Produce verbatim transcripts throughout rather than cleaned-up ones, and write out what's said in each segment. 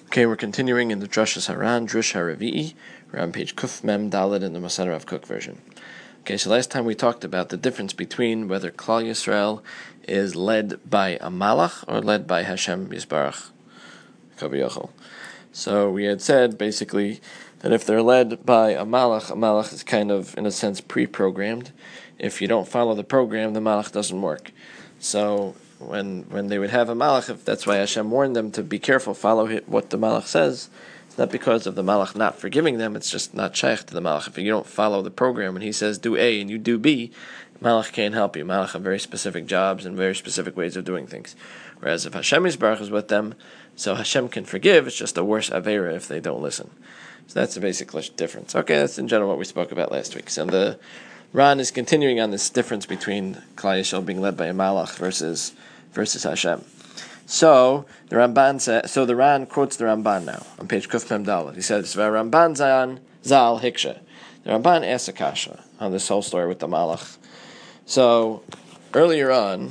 Okay, we're continuing in the Drashas Haran, Drush HaRavi'i. We're on page Kuf Mem Daled in the Masen Rav Kook version. Okay, so last time we talked about the difference between whether Klal Yisrael is led by a Malach or led by Hashem Yisbarach Kaviyachol. So we had said, basically, that if they're led by a Malach, a Malach is kind of, in a sense, pre-programmed. If you don't follow the program, the Malach doesn't work. So when when they would have a Malach, if that's why Hashem warned them to be careful, follow what the Malach says, it's not because of the Malach not forgiving them, it's just not shaykh to the Malach. If you don't follow the program and he says do A and you do B, Malach can't help you. Malach have very specific jobs and very specific ways of doing things. Whereas if Hashem Yisbarach is with them, so Hashem can forgive, it's just a worse Aveira if they don't listen. So that's the basic difference. Okay, that's in general what we spoke about last week. So the Ran is continuing on this difference between Klal Yisrael being led by a Malach versus versus Hashem. So the Ramban says, so the Ran quotes the Ramban now on page Kuf Mem Daled. He says, "Ramban Zayan Zal Hiksha." The Ramban asks a kasha on this whole story with the Malach. So earlier on,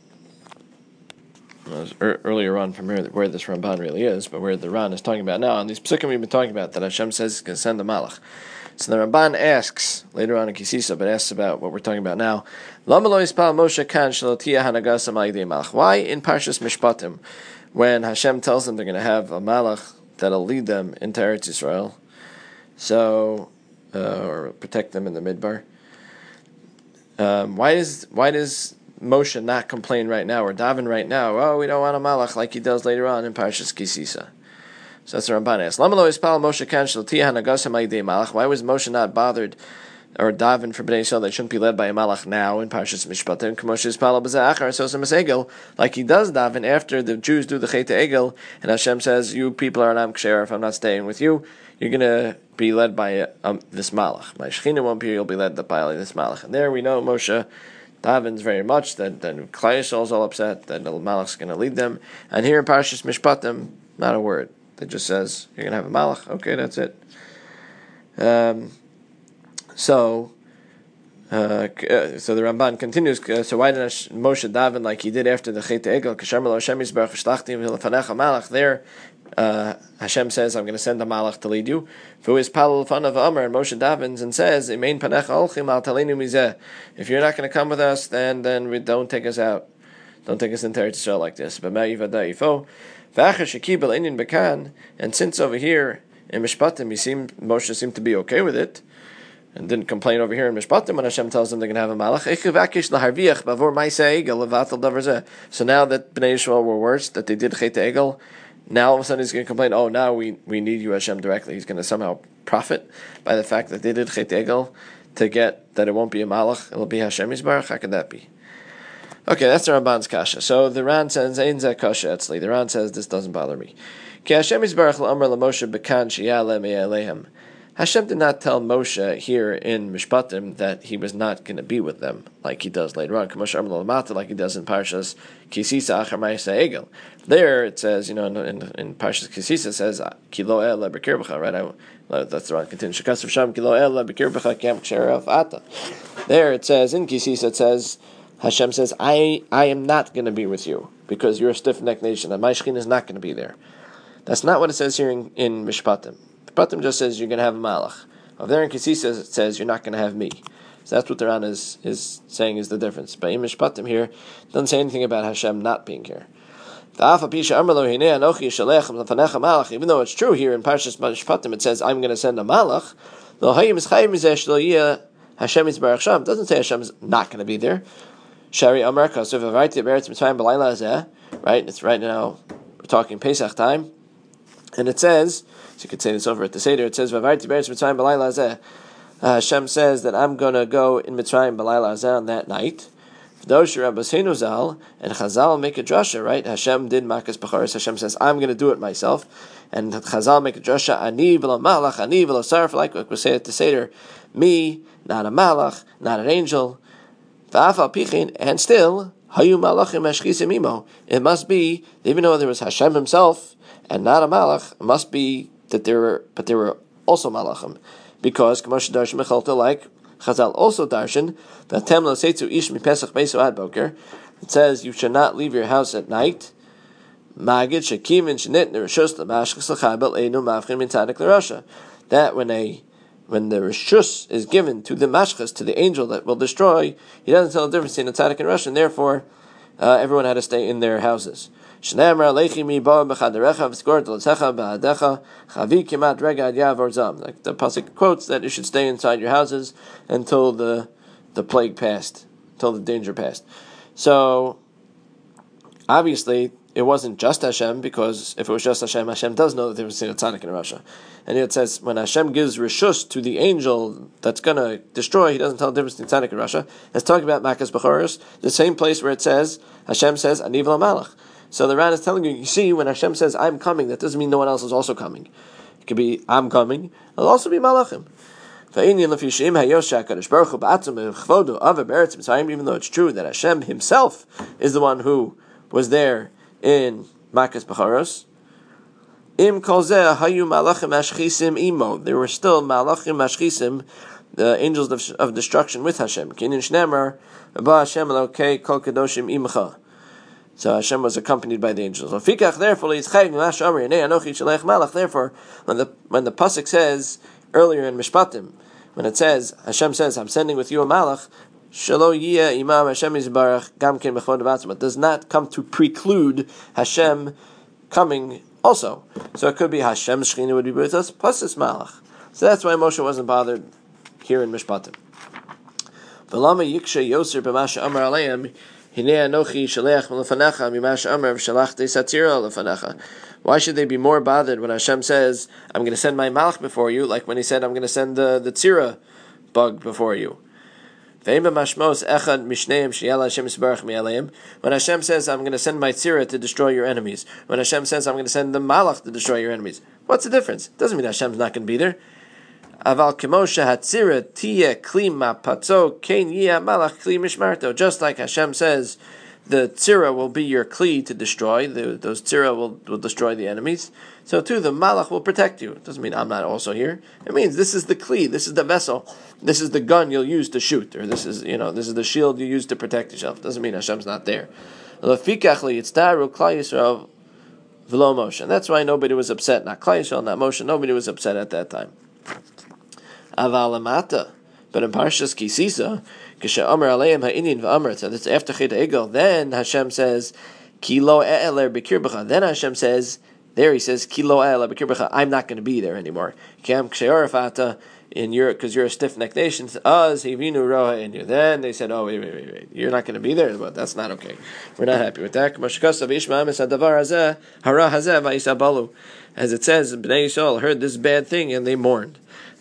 well, earlier on from where, where this Ramban really is, but where the Ran is talking about now, on these psukim we've been talking about that Hashem says He's going to send the Malach. So the Ramban asks, later on in Kisisa, but asks about what we're talking about now, Why in Parshas Mishpatim, when Hashem tells them they're going to have a Malach that'll lead them into Eretz Yisrael, so, uh, or protect them in the Midbar, um, why is why does Moshe not complain right now, or daven right now, oh, we don't want a Malach like he does later on in Parshas Kisisa? So that's the Ramban asks. Why was Moshe not bothered or daven for Bnei Yisrael that shouldn't be led by a Malach now in Parshas Mishpatim? Like he does daven after the Jews do the Chet Egel, and Hashem says, "You people are an Am Ksher. If I'm not staying with you, you're going to be led by um, this Malach. My Shechina won't be here. You'll be led by this Malach." And there we know Moshe davens very much that that Klal Yisrael is all upset that the Malach's going to lead them. And here in Parshas Mishpatim, not a word. It just says, you're going to have a Malach. Okay, that's it. Um, so, uh, so the Ramban continues, uh, so why did Moshe daven like he did after the Chet Egel? There, uh, Hashem says, I'm going to send a Malach to lead you. And Moshe davens and says, if you're not going to come with us, then then we don't take us out. Don't take us into Eretz Yisrael like this. And since over here in Mishpatim, he seemed, Moshe seemed to be okay with it, and didn't complain over here in Mishpatim when Hashem tells them they're going to have a Malach. So now that Bnei Yisrael were worse, that they did Chet Egel, now all of a sudden he's going to complain, oh, now we, we need you, Hashem, directly. He's going to somehow profit by the fact that they did Chet Egel to get that it won't be a Malach, it'll be Hashem Yisbarach. How could that be? Okay, that's the Ramban's kasha. So the Ran says, "Ein zeh kasha etzli." The Ran says, this doesn't bother me. Ki Hashem Yisbarach la'amar LaMoshe bekan sheyaleh me'alehem. Hashem did not tell Moshe here in Mishpatim that he was not going to be with them, like he does later on, like he does in Parshas Kisisa achar ma'aseh egel. There it says, you know, in, in, in Parshas Kisisa it says, "Ki lo el b'kirbecha," right? I, that's the wrong continuation. Shekasav sham ki lo el b'kirbecha kem k'sherav ata. There it says in Kisisa it says, Hashem says, I, I am not going to be with you because you're a stiff-necked nation, and my Shekhinah is not going to be there. That's not what it says here in, in Mishpatim. Mishpatim just says you're going to have a Malach. Over there in Kisisa it says you're not going to have me. So that's what the Ran is, is saying is the difference. But in Mishpatim here, it doesn't say anything about Hashem not being here. Even though it's true here in Parshas Mishpatim, it says, I'm going to send a Malach, Hashem is Baruch Shem. It doesn't say Hashem is not going to be there. Shari Amar Kosov Avarti Beretz Mitzrayim B'Layla Hazeh. Right, it's right now. We're talking Pesach time, and it says, so you could say this over at the Seder. It says Avarti Beretz Mitzrayim B'Layla Hazeh. Hashem says that I'm going to go in Mitzrayim B'Layla Hazeh on that night. V'dosh Rabbeinu Zal and Chazal make a drasha. Right, Hashem did Makas B'Choros. Hashem says I'm going to do it myself, and Chazal make a drasha. Ani v'lo Malach, Ani v'lo Sarf. Like we say at the Seder, me, not a Malach, not an angel. And still, it must be, even though there was Hashem himself and not a Malach, it must be that there were, but there were also Malachim. Because, like Chazal also darshan, that Tem lo seitzu ish mi Pesach beisu ad boker, it says you should not leave your house at night Magid shekivin shenit nereshus lemashchus lechabel einu mavchin min tzadik l'rasha. That when a when the reshus is given to the mashchus, to the angel that will destroy, he doesn't tell the difference between a tzaddik and rasha, and therefore uh, everyone had to stay in their houses. Like the pasuk quotes that you should stay inside your houses until the the plague passed, until the danger passed. So obviously it wasn't just Hashem, because if it was just Hashem, Hashem does know that there was a tzaddik in Russia. And it says when Hashem gives reshus to the angel that's going to destroy, he doesn't tell the difference between tzaddik and Russia. Let's talk about Makas Bechoros, the same place where it says Hashem says Aniv Malach. So the Ran is telling you, you see, when Hashem says I'm coming, that doesn't mean no one else is also coming. It could be I'm coming. It'll also be Malachim. Even though it's true that Hashem himself is the one who was there in Makas Bechoros, Im kolzeh hayu malachim ashchisim imo. There were still malachim ashchisim, the angels of, of destruction with Hashem. Kinin shnemer ba Hashem elokei kol kadoshim imcha. So Hashem was accompanied by the angels. Therefore, Therefore, when the when the pasuk says earlier in Mishpatim, when it says Hashem says, "I'm sending with you a malach," Shelo yiyeh imam Hashem yizbarach gam ken b'chod v'atzma. It does not come to preclude Hashem coming also. So it could be Hashem's Shechina would be with us plus this malach. So that's why Moshe wasn't bothered here in Mishpatim. V'lama yiksha yoser b'masha amar aleim hinei anochi shaleach m'lefanecha mimasha amar v'shalachti satzira lefanecha. Why should they be more bothered when Hashem says, "I'm going to send my malach before you," like when He said, "I'm going to send the the tzira bug before you"? When Hashem says, "I'm going to send my tzira to destroy your enemies," when Hashem says, "I'm going to send the malach to destroy your enemies," what's the difference? It doesn't mean Hashem's not going to be there. Just like Hashem says, the tzira will be your kli to destroy, the, those tzira will, will destroy the enemies. So too, the malach will protect you. It doesn't mean I'm not also here. It means this is the kli, this is the vessel, this is the gun you'll use to shoot, or this is, you know, this is the shield you use to protect yourself. It doesn't mean Hashem's not there. And that's why nobody was upset. Not Klal Yisrael, not Moshe. Nobody was upset at that time. Avalamata, but in Parshas Kisisa, Amar Aleim Ha'inin v'Amar. So that's after Chet Egel. Then Hashem says, "Ki lo e'eler b'kirbecha." Then Hashem says, there He says, "Ki lo e'eler b'kirbecha." I'm not going to be there anymore. Kam kshe'orafata in your because you're a stiff-necked nation. Az hivinu roha in you. Then they said, "Oh wait, wait, wait, wait. You're not going to be there, but that's not okay. We're not happy with that." As it says, Bnei Yisrael heard this bad thing and they mourned.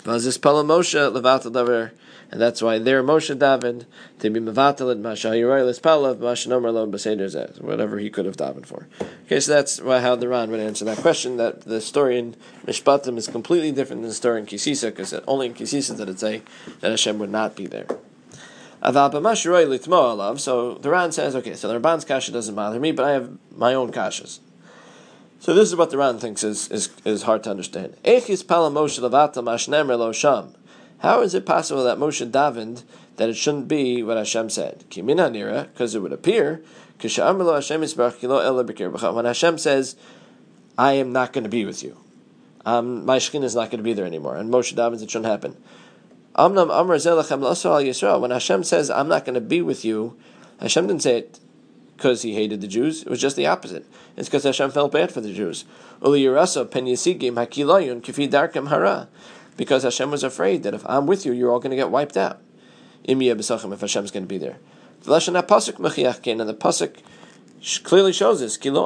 And that's why their Moshe davened to be mevatel and mashayiroy l'spalav mashanomer lo b'seder zeh, whatever he could have davened for. Okay, so that's why how the Ran would answer that question. That the story in Mishpatim is completely different than the story in Kisisa, because only in Kisisa did it say that Hashem would not be there. Aval b'mashiroy litmo alav. So the Ran says, okay, so the Ramban's kasha doesn't bother me, but I have my own kashas. So this is what the Ran thinks is is, is hard to understand. Echis pala Moshe levatel mashnemer lo sham. How is it possible that Moshe davened that it shouldn't be what Hashem said? Because it would appear when Hashem says, "I am not going to be with you, um, my Shekhinah is not going to be there anymore," and Moshe davens it shouldn't happen. When Hashem says, "I'm not going to be with you," Hashem didn't say it because He hated the Jews. It was just the opposite. It's because Hashem felt bad for the Jews. Because Hashem was afraid that if I'm with you, you're all going to get wiped out. If Hashem's going to be there. And the pasuk clearly shows this. The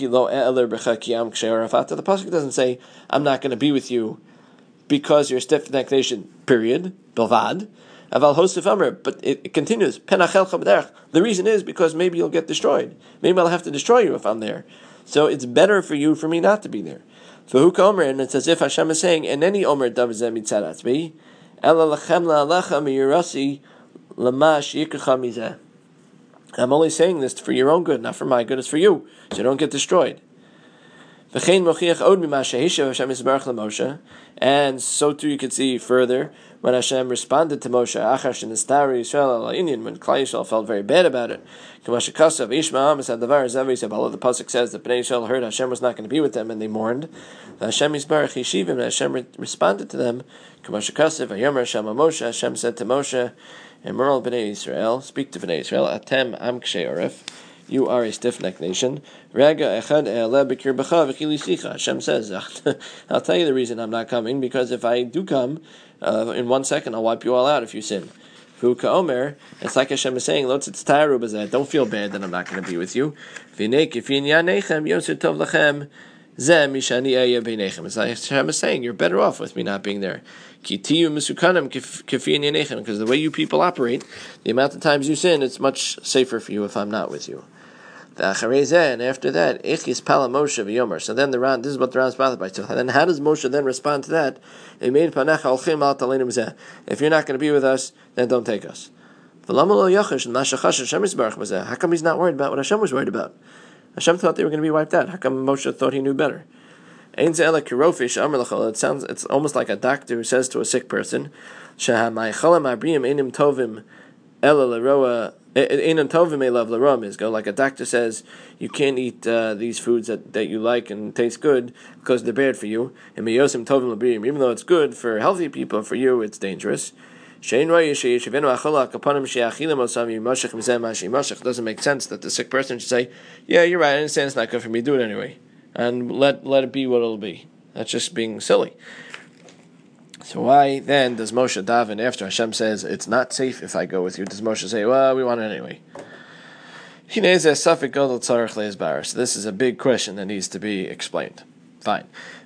pasuk doesn't say, "I'm not going to be with you because you're a stiff-necked nation," period. Bilvad. But it, it continues. The reason is because maybe you'll get destroyed. Maybe I'll have to destroy you if I'm there. So it's better for you for me not to be there. And it's as if Hashem is saying, "And any omer davzeh mitzaratzbi, ela lachem la'alecha miyurasi lamash yikrecha mizeh." I'm only saying this for your own good, not for my good. It's for you, so you don't get destroyed. And so too you could see further when Hashem responded to Moshe, when Klal Yisrael felt very bad about it. The pasuk says that Bnei Yisrael heard Hashem was not going to be with them, and they mourned. Hashem responded to them. Hashem said to Moshe, Emerald Bnei Yisrael, speak to Bnei Yisrael, Atem am kshei oref, you are a stiff-necked nation. Hashem says, I'll tell you the reason I'm not coming, because if I do come, uh, in one second I'll wipe you all out if you sin. Omer, it's like Hashem is saying, don't feel bad that I'm not going to be with you. It's like Hashem is saying, you're better off with me not being there. Because the way you people operate, the amount of times you sin, it's much safer for you if I'm not with you. And after that, so then the Ran, this is what the Ran is bothered by. So then how does Moshe then respond to that? If you're not going to be with us, then don't take us. How come he's not worried about what Hashem was worried about? Hashem thought they were going to be wiped out. How come Moshe thought he knew better? It sounds, it's almost like a doctor who says to a sick person, like a doctor says, you can't eat uh, these foods that, that you like and taste good because they're bad for you. Even though it's good for healthy people, for you it's dangerous. Doesn't make sense that the sick person should say, yeah, you're right, I understand it's not good for me, do it anyway. And let let it be what it'll be. That's just being silly. So why then does Moshe daven after Hashem says it's not safe if I go with you? Does Moshe say, well, we want it anyway? So this is a big question that needs to be explained. Fine.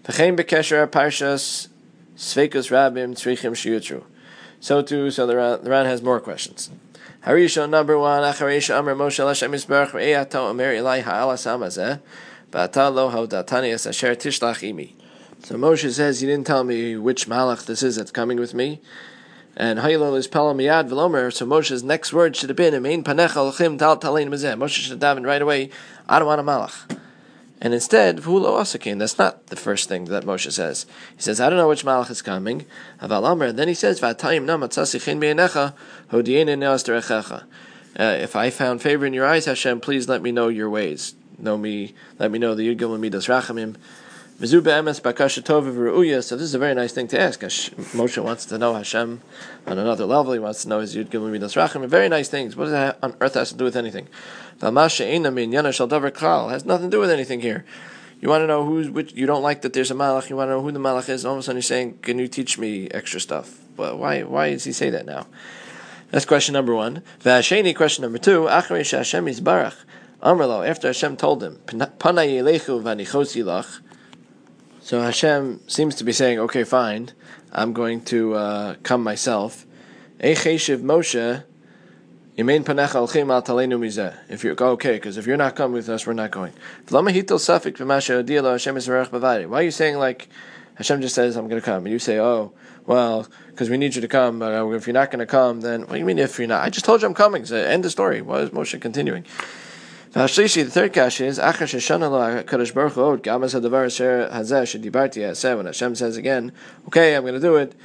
So too, so the Ran, the Ran has more questions. Harisha number one. Acharisha Amar Moshe Hashem Yisbarach Re'ato Omer Elai Ha'ala Samazeh Ba'ata Lo Hodatani Es Asher Tishlach Imi. So Moshe says, you didn't tell me which malach this is that's coming with me. And Haylo is Pala Miyad Velomer. So Moshe's next word should have been Emein Panecha L'chim Tal Talein Mazeh. Moshe should have davened right away, I don't want a malach. And instead, V'hulo Asakin, that's not the first thing that Moshe says. He says, I don't know which malach is coming. Aval Amr, then he says, V'atayim na matzasichin be'enecha, hodiein ne'as derechecha. If I found favor in your eyes, Hashem, please let me know your ways. Know me, let me know the Yud Gimel Midas Rachamim. V'zu be'emes bakasha tova v'ru'uya. So this is a very nice thing to ask. Moshe wants to know Hashem on another level. He wants to know his Yud Gimel Midas Rachamim. Very nice things. What does that on earth has to do with anything? It has nothing to do with anything here. You want to know who's which? You don't like that there's a malach. You want to know who the malach is. All of a sudden, you're saying, "Can you teach me extra stuff?" Well, why? Why does he say that now? That's question number one. V'asheni, question number two. Acharei she'Hashem yisbarach Amrlo. After Hashem told him, "Panay yelechu v'anichos yilach." So Hashem seems to be saying, "Okay, fine. I'm going to uh, come myself." Eicheshiv Moshe. If you're okay, because if you're not coming with us, we're not going. Why are you saying like Hashem just says I'm going to come, and you say, oh, well, because we need you to come, but if you're not going to come, then what do you mean if you're not? I just told you I'm coming. So end the story. Why is Moshe continuing? The third kash is when Hashem says again, okay, I'm going to do it.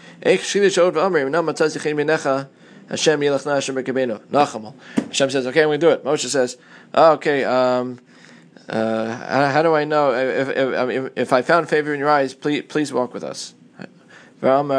Hashem Yelach Hashem Rekabeno Nachamal. Hashem says, "Okay, I'm going to do it." Moshe says, oh, "Okay, um, uh, how, how do I know if, if if I found favor in your eyes? Please, please walk with us." And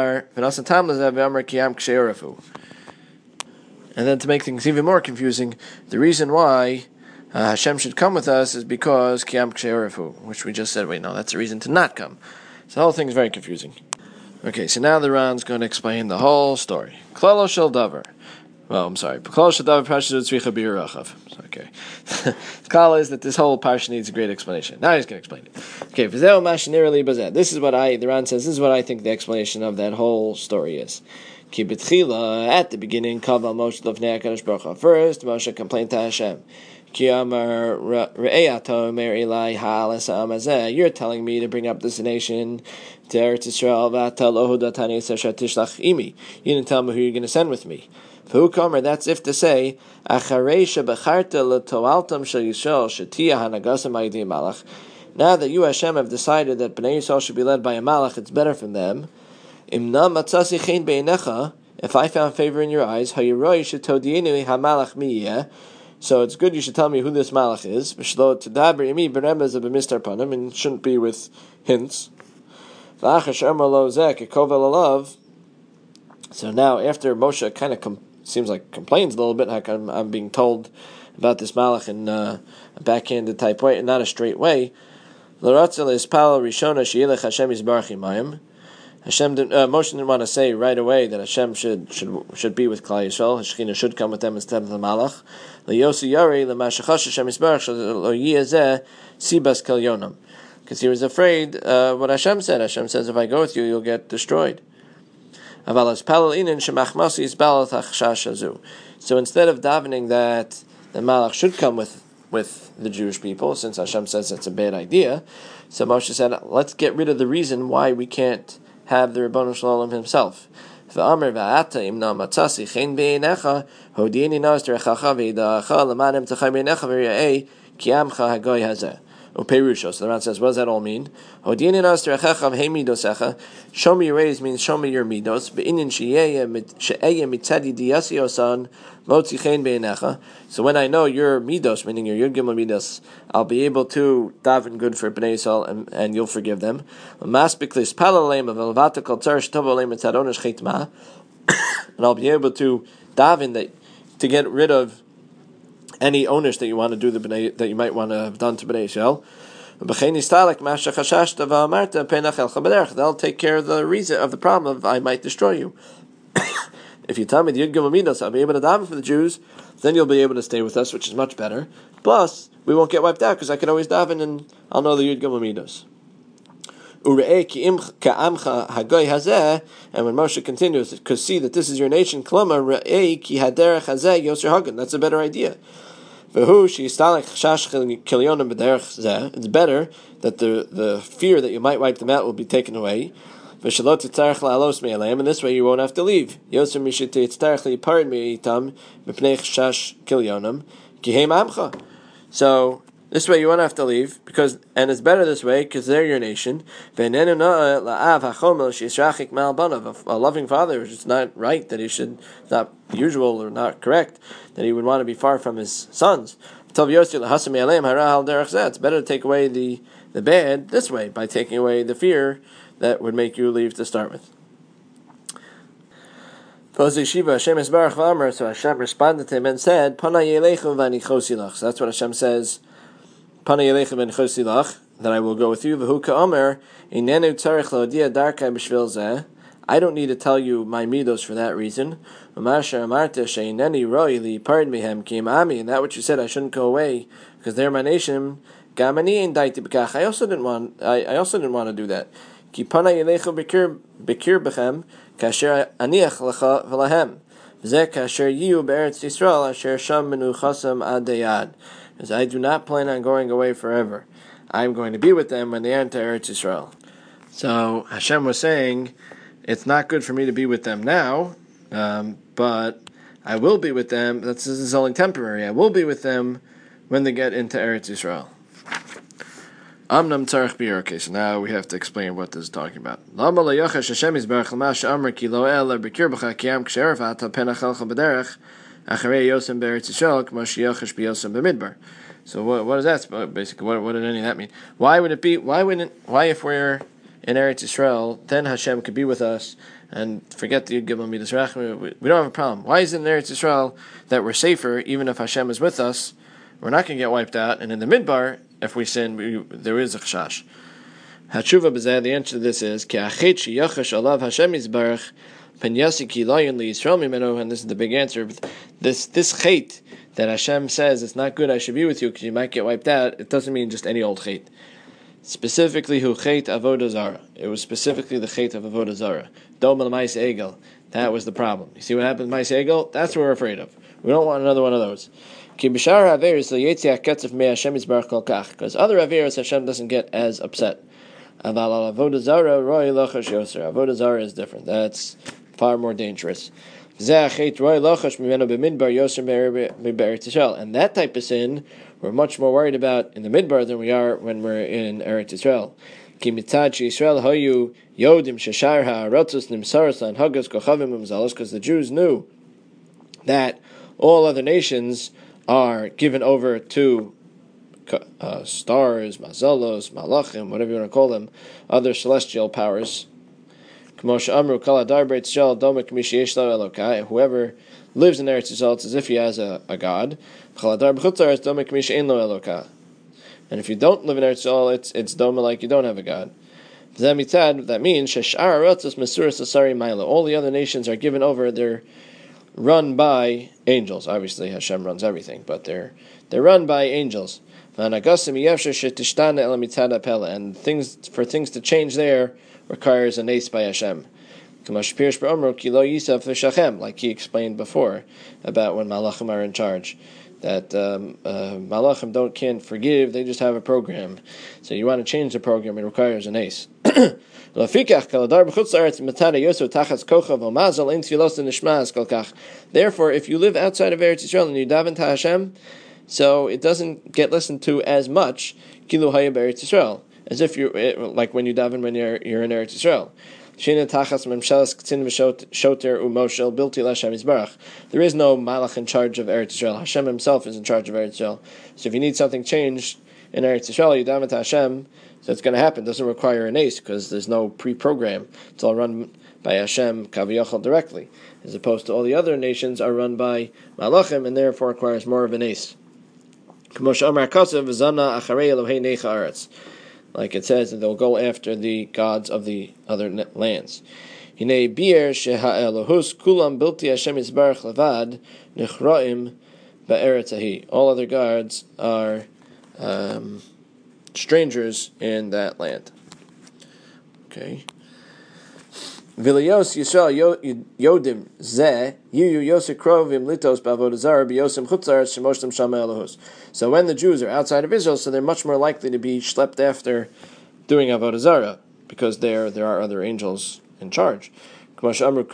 then to make things even more confusing, the reason why uh, Hashem should come with us is because Kiyam Ksheirafu, which we just said. Wait, no, that's the reason to not come. So the whole thing is very confusing. Okay, so now the Ran's going to explain the whole story. Klalo shel davar. Well, I'm sorry. Klalo shel davar parsha tzricha biur rachav. Okay. The klal is that this whole parsha needs a great explanation. Now he's going to explain it. Okay, v'zeo mashinir li bazeh. This is what I, the Ran says, this is what I think the explanation of that whole story is. Ki b'tchila, at the beginning, kaval Moshe l'fnei HaKadosh Baruch Hu. First, Moshe complained to Hashem. Ki amar re'eyato omer Elai ha'alas ha'amazeh. You're telling me to bring up this nation to Eretz Yisrael. V'ata lo hudatani es asher tishlach imi. You didn't tell me who you're going to send with me. V'hu kamer, that's if to say, acharei shebacharta l'toaltam shel Yisrael shetiyah hanagasam ha'yidei malach. Now that you, Hashem, have decided that Bnei Yisrael should be led by a malach, it's better for them. Imna matzasi chen beinecha. If I found favor in your eyes, hayiroi shetodienu hamalach miyeh. So it's good you should tell me who this malach is. V'shlo tadaber imi beremez b'mistar panim, and it shouldn't be with hints. V'achash emar lo zeh kekovel alav. So now, after Moshe kind of com- seems like complains a little bit, like I'm, I'm being told about this malach in uh, a backhanded type way, and not a straight way. L'ratzel ispal rishona sheilech Hashem yisbarach imayim. Hashem didn't, uh, Moshe didn't want to say right away that Hashem should should should be with Klal Yisrael. Shechina should come with them instead of the malach. Liyosi yari l'mashachash Hashem yisbarach lo yiyazeh sibas kal yonam, because he was afraid uh, what Hashem said. Hashem says, if I go with you, you'll get destroyed. So instead of davening that the malach should come with, with the Jewish people, since Hashem says it's a bad idea, so Moshe said, let's get rid of the reason why we can't have the Ribono Shel Olam himself. Uperusha. So the Ran says, what does that all mean? Show me your ways means show me your midos. So when I know your midos, meaning your Yud Gimel midos, I'll be able to daven good for Bnei Yisrael, and, and you'll forgive them. And I'll be able to daven that to get rid of any onus that you want to do the bnei, that you might want to have done to Bnei Yisrael. They'll take care of the reason of the problem of I might destroy you. If you tell me the Yud Gimel Midos, I'll be able to daven for the Jews, then you'll be able to stay with us, which is much better. Plus, we won't get wiped out because I can always daven and I'll know the Yud Gimel Midos. And when Moshe continues, because see that this is your nation, that's a better idea. It's better that the, the fear that you might wipe them out will be taken away. And this way you won't have to leave. So this way you won't have to leave, because and it's better this way because they're your nation. A loving father, it's not right that he should, it's not usual or not correct that he would want to be far from his sons. It's better to take away the, the bad this way, by taking away the fear that would make you leave to start with. So Hashem responded to him and said, so that's what Hashem says, that I will go with you. I don't need to tell you my midos for that reason. And that which you said I shouldn't go away because they're my nation. I also didn't want. I, I also didn't want to do that. Because I do not plan on going away forever. I'm going to be with them when they enter Eretz Yisrael. So Hashem was saying, it's not good for me to be with them now, um, but I will be with them. That's, this is only temporary. I will be with them when they get into Eretz Yisrael. Amnam tzarich bir. Okay, so now we have to explain what this is talking about. Lama lo yachash Hashem yisbarach l'mash amar ki lo el b'kir b'cha kiyam k'shervat ha'penachalcha b'derech acharei yosem b'Eretz Yisrael k'mo sheyachash b'yosem b'midbar. So what what is that? Basically, what what did any of that mean? Why would it be? Why wouldn't? Why if we're in Eretz Yisrael, then Hashem could be with us and forget the Yud Gimel Midas Rachmi? We, we don't have a problem. Why is it in Eretz Yisrael that we're safer even if Hashem is with us? We're not going to get wiped out, and in the Midbar, if we sin, we, there is a chashash. Hatshuva b'zeh, the answer to this is ki achet sheyachash alav Hashem yisbarach pen yasi ki layin liyisrael mimenu, and this is the big answer. This this chait that Hashem says it's not good I should be with you because you might get wiped out, it doesn't mean just any old chait. Specifically, hu chait avodah zara. It was specifically the chait of avodah zara. Dom al mais egel. That was the problem. You see what happened with mais egel? That's what we're afraid of. We don't want another one of those. Because other Averis Hashem doesn't get as upset. Avodah Zarah is different. That's far more dangerous. And that type of sin we're much more worried about in the Midbar than we are when we're in Eretz Yisrael. Ki mitzad sheYisrael hayu yodim sheshar ha'aratzos nimsaros l'hanhagas kochavim umzalos, because the Jews knew that all other nations are given over to uh, stars, mazalos, malachim, whatever you want to call them, other celestial powers. Whoever lives in Eretz Yisrael, it's as if he has a, a god. And if you don't live in Eretz Yisrael, it's it's doma like you don't have a god. That means all the other nations are given over. They're run by angels. Obviously, Hashem runs everything, but they're they're run by angels. And things for things to change there requires an ace by Hashem. Like he explained before about when Malachim are in charge, that um, uh, Malachim don't can't forgive; they just have a program. So you want to change the program; it requires an ace. Therefore, if you live outside of Eretz Yisrael and you daven to Hashem, so it doesn't get listened to as much, kilu haya be'Eretz Yisrael, as if you're like when you daven when you're you're in Eretz Yisrael. There is no malach in charge of Eretz Yisrael. Hashem himself is in charge of Eretz Yisrael. So if you need something changed in Eretz Yisrael, you daven to Hashem, so it's going to happen. It doesn't require an ace because there's no pre-program. It's all run by Hashem kaviyachal directly, as opposed to all the other nations are run by malachim and therefore requires more of an ace. Like it says that they'll go after the gods of the other lands. Hinei bir shehaelohus kulam bilti Hashem yisbarach levad nichraim be'eretz hahi. All other gods are um, strangers in that land. Okay. Vilayos Yisrael yodim zeh yu yosek krovim litos b'avodah zarah b'yosem chutzaretz shemoshtem shama elohus. So when the Jews are outside of Israel, so they're much more likely to be schlepped after doing avodah zarah, because there there are other angels in charge. Like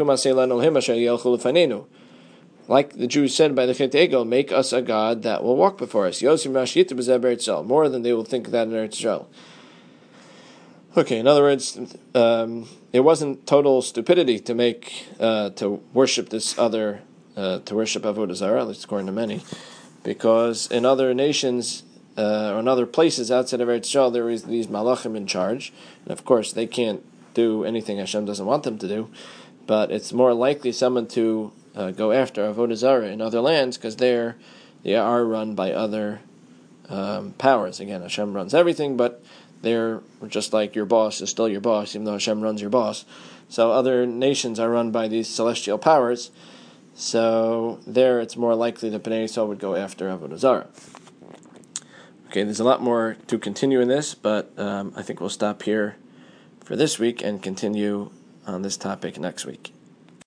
the Jews said by the Chet Egel, make us a god that will walk before us. Yosim Rashit b'zeh Eretz Yisrael, more than they will think that in Eretz Yisrael. Okay, in other words, um, it wasn't total stupidity to make uh, to worship this other uh, to worship avodah zarah, at least according to many, because in other nations uh, or in other places outside of Eretz Yisrael there is these malachim in charge, and of course they can't do anything Hashem doesn't want them to do. But it's more likely someone to uh, go after avodah zarah in other lands because they're they are run by other um, powers. Again, Hashem runs everything, but they're just like your boss is still your boss, even though Hashem runs your boss. So other nations are run by these celestial powers. So there it's more likely that Bnei Yisrael would go after avodah zarah. Okay, there's a lot more to continue in this, but um, I think we'll stop here for this week and continue on this topic next week.